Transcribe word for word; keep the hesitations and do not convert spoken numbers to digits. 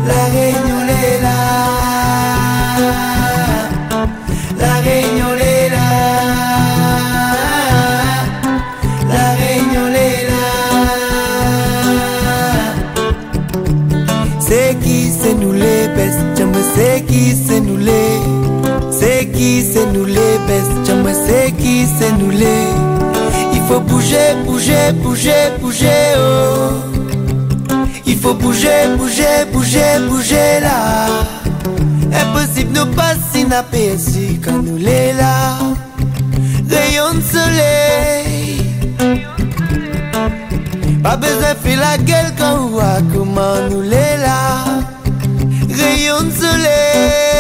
La Réunion est là. La Réunion est là. La Réunion est là. C'est qui c'est nous les best, j'aime c'est qui c'est nous les. C'est qui c'est nous les best, j'aime c'est qui c'est nous les. Il faut bouger, bouger, bouger, bouger oh. Il faut bouger, bouger, bouger, bouger là. Impossible nous passer inaperçu quand nous les là. Rayon de soleil. Pas besoin de faire la gueule quand on voit comment nous les là. Rayon de soleil.